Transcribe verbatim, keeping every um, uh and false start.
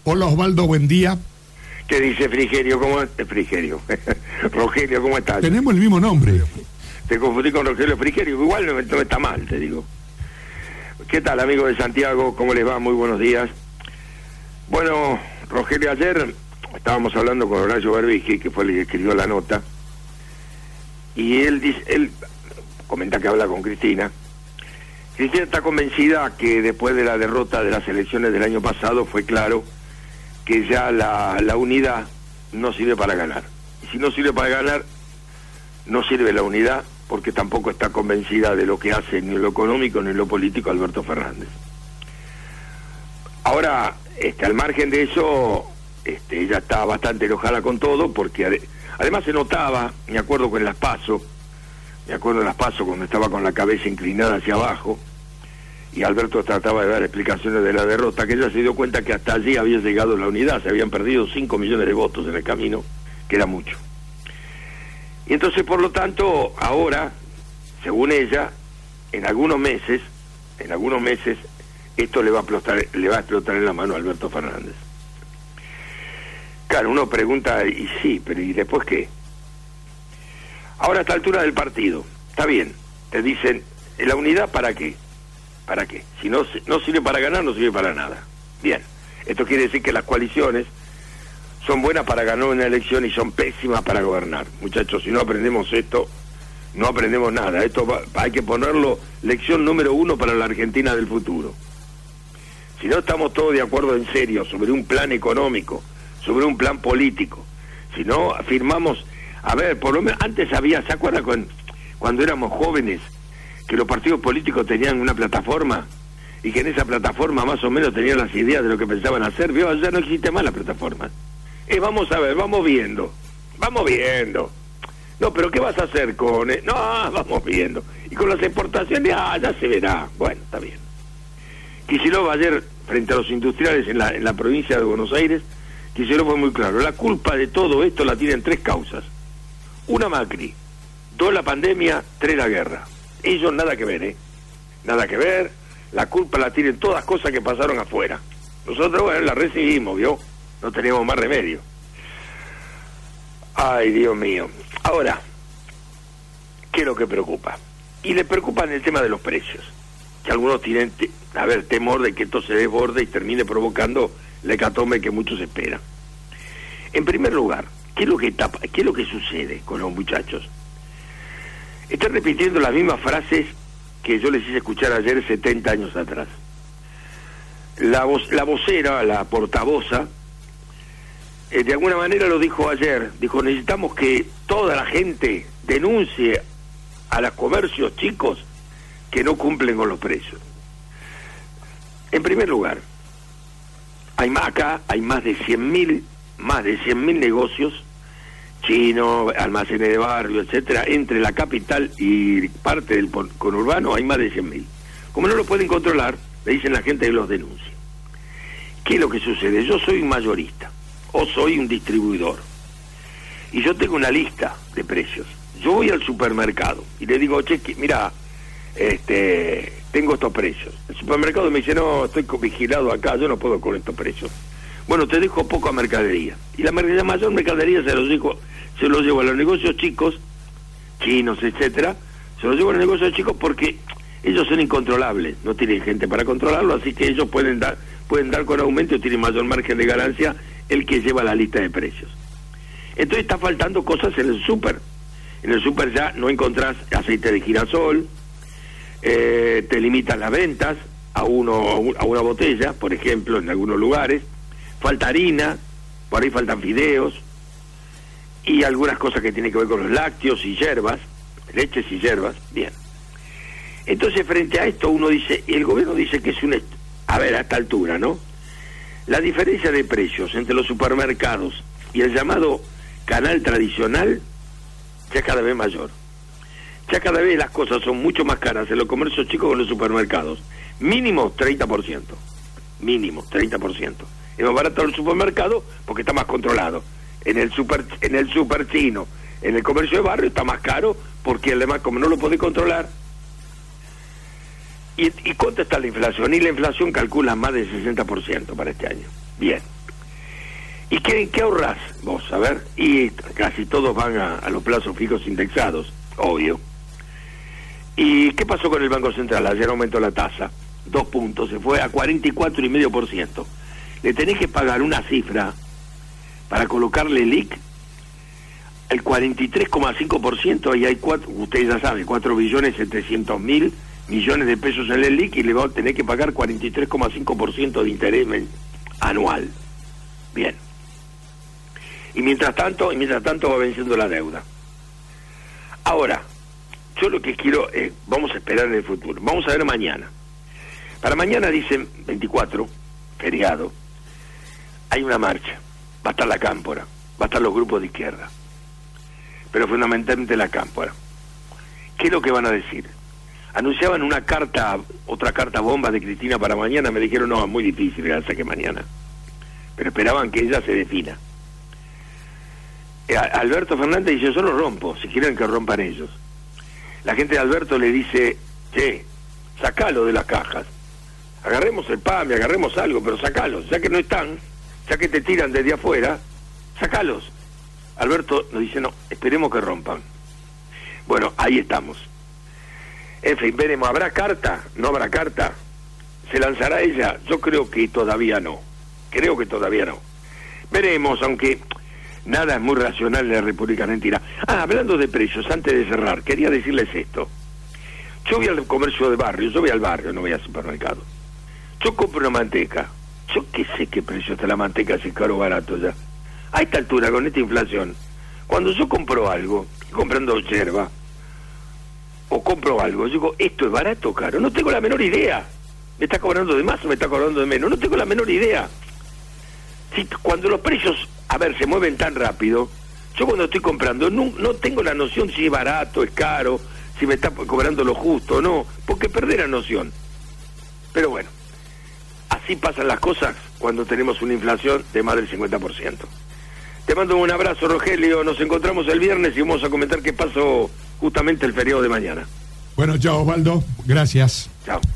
Hola Osvaldo, buen día. ¿Qué dice Frigerio? ¿Cómo es? Frigerio. Rogelio, ¿cómo estás? Tenemos el mismo nombre. Te confundí con Rogelio Frigerio, igual no, no está mal, te digo. ¿Qué tal, amigo de Santiago? ¿Cómo les va? Muy buenos días. Bueno, Rogelio, ayer estábamos hablando con Horacio Berbisky, que fue el que escribió la nota, y él dice, él comenta que habla con Cristina. Cristina está convencida que después de la derrota de las elecciones del año pasado fue claro que ya la, la unidad no sirve para ganar. Y si no sirve para ganar, no sirve la unidad, porque tampoco está convencida de lo que hace ni en lo económico ni en lo político Alberto Fernández. Ahora, este, al margen de eso, este, ella está bastante enojada con todo, porque ade- además se notaba, me acuerdo con las PASO, me acuerdo de las PASO cuando estaba con la cabeza inclinada hacia abajo, y Alberto trataba de dar explicaciones de la derrota, que ella se dio cuenta que hasta allí había llegado la unidad, se habían perdido cinco millones de votos en el camino, que era mucho. Y entonces, por lo tanto, ahora, según ella, en algunos meses, en algunos meses, esto le va a explotar, le va a explotar en la mano a Alberto Fernández. Claro, uno pregunta, y sí, pero ¿y después qué? Ahora, a esta altura del partido, está bien, te dicen, ¿la unidad para qué? ¿Para qué? Si no, no sirve para ganar, no sirve para nada. Bien, esto quiere decir que las coaliciones son buenas para ganar una elección y son pésimas para gobernar. Muchachos, si no aprendemos esto, no aprendemos nada. Esto va, hay que ponerlo lección número uno para la Argentina del futuro. Si no estamos todos de acuerdo en serio sobre un plan económico, sobre un plan político, si no afirmamos, a ver, por lo menos antes había, ¿se acuerdan con, cuando éramos jóvenes, que los partidos políticos tenían una plataforma y que en esa plataforma más o menos tenían las ideas de lo que pensaban hacer? ¿Vio? Ya no existe más la plataforma. Eh, vamos a ver, vamos viendo, vamos viendo. No, pero ¿qué vas a hacer con...? Eh? No, vamos viendo. Y con las exportaciones, ah, ya se verá. Bueno, está bien. Kicillof ayer, frente a los industriales en la, en la provincia de Buenos Aires, Kicillof fue muy claro. La culpa de todo esto la tienen tres causas. Una, Macri. Dos, la pandemia. Tres, la guerra. Ellos nada que ver, ¿eh? Nada que ver. La culpa la tienen todas cosas que pasaron afuera. Nosotros, bueno, la recibimos, ¿vio? No tenemos más remedio. Ay, Dios mío. Ahora, ¿qué es lo que preocupa? Y le preocupa en el tema de los precios, que algunos tienen, te, a ver, temor de que esto se desborde y termine provocando la hecatombe que muchos esperan. En primer lugar, ¿qué es lo que tapa, qué es lo que sucede con los muchachos? Están repitiendo las mismas frases que yo les hice escuchar ayer setenta años atrás. La, voz, la vocera, la portavoza, eh, de alguna manera lo dijo ayer, dijo, necesitamos que toda la gente denuncie a los comercios chicos que no cumplen con los precios. En primer lugar, hay más acá, hay más de cien mil, más de cien mil negocios chinos, almacenes de barrio, etcétera, entre la capital y parte del conurbano hay más de cien mil. Como no lo pueden controlar, le dicen a la gente que los denuncie. ¿Qué es lo que sucede? Yo soy un mayorista o soy un distribuidor y yo tengo una lista de precios. Yo voy al supermercado y le digo, che, mira, este, tengo estos precios. El supermercado me dice, no, estoy vigilado acá, yo no puedo con estos precios. Bueno, te dejo poca mercadería. Y la, la mayor mercadería se los dijo, se los llevo a los negocios chicos, chinos, etcétera, se los llevo a los negocios chicos porque ellos son incontrolables, no tienen gente para controlarlo, así que ellos pueden dar, pueden dar con aumento y tienen mayor margen de ganancia el que lleva la lista de precios. Entonces está faltando cosas en el súper. En el súper ya no encontrás aceite de girasol, eh, te limitan las ventas a uno a una botella, por ejemplo, en algunos lugares. Falta harina, por ahí faltan fideos y algunas cosas que tienen que ver con los lácteos y hierbas, leches y hierbas. Bien. Entonces, frente a esto, uno dice, el gobierno dice que es un... A ver, a esta altura, ¿no? La diferencia de precios entre los supermercados y el llamado canal tradicional ya es cada vez mayor. Ya cada vez las cosas son mucho más caras en los comercios chicos que en los supermercados. Mínimo treinta por ciento. Mínimo treinta por ciento. Es más barato el supermercado porque está más controlado. En el super, en el super chino, en el comercio de barrio está más caro porque además, como no lo puede controlar. ¿Y, y cuánto está la inflación? Y la inflación calcula más del sesenta por ciento para este año. Bien. ¿Y qué, qué ahorrás vos? A ver, y casi todos van a, a los plazos fijos indexados, obvio. ¿Y qué pasó con el Banco Central? Ayer aumentó la tasa, dos puntos, se fue a cuarenta y cuatro coma cinco por ciento. Le tenés que pagar una cifra para colocarle el I C, el cuarenta y tres coma cinco por ciento, ahí hay cuatro, ustedes ya saben, cuatro billones setecientos mil millones de pesos en el I C y le va a tener que pagar cuarenta y tres coma cinco por ciento de interés anual. Bien. Y mientras tanto, y mientras tanto va venciendo la deuda. Ahora, yo lo que quiero es, vamos a esperar en el futuro. Vamos a ver mañana. Para mañana dicen veinticuatro, feriado, hay una marcha. Va a estar la Cámpora, va a estar los grupos de izquierda. Pero fundamentalmente la Cámpora. ¿Qué es lo que van a decir? Anunciaban una carta, otra carta bomba de Cristina para mañana. Me dijeron, no, es muy difícil, ya sé que mañana. Pero esperaban que ella se defina. Alberto Fernández dice, yo lo rompo, si quieren que rompan ellos. La gente de Alberto le dice, che, sacalo de las cajas, agarremos el P A M I, agarremos algo, pero sacalos, ya que no están, ya que te tiran desde afuera, sacalos. Alberto nos dice, no, esperemos que rompan. Bueno, ahí estamos. En fin, veremos, ¿habrá carta? ¿No habrá carta? ¿Se lanzará ella? Yo creo que todavía no, creo que todavía no. Veremos, aunque nada es muy racional en la República Argentina. Ah, hablando de precios, antes de cerrar, quería decirles esto. Yo voy al comercio de barrio, yo voy al barrio, no voy al supermercado. Yo compro una manteca. Yo qué sé qué precio está la manteca, si es caro o barato ya. A esta altura, con esta inflación, cuando yo compro algo, comprando yerba, o compro algo, yo digo, ¿esto es barato o caro? No tengo la menor idea. ¿Me está cobrando de más o me está cobrando de menos? No tengo la menor idea. Si, cuando los precios, a ver, se mueven tan rápido, yo cuando estoy comprando no, no tengo la noción si es barato, es caro, si me está cobrando lo justo o no, porque perdí la noción. Pero bueno, así pasan las cosas cuando tenemos una inflación de más del cincuenta por ciento. Te mando un abrazo, Rogelio, nos encontramos el viernes y vamos a comentar qué pasó justamente el feriado de mañana. Bueno, chao, Osvaldo, gracias. Chao.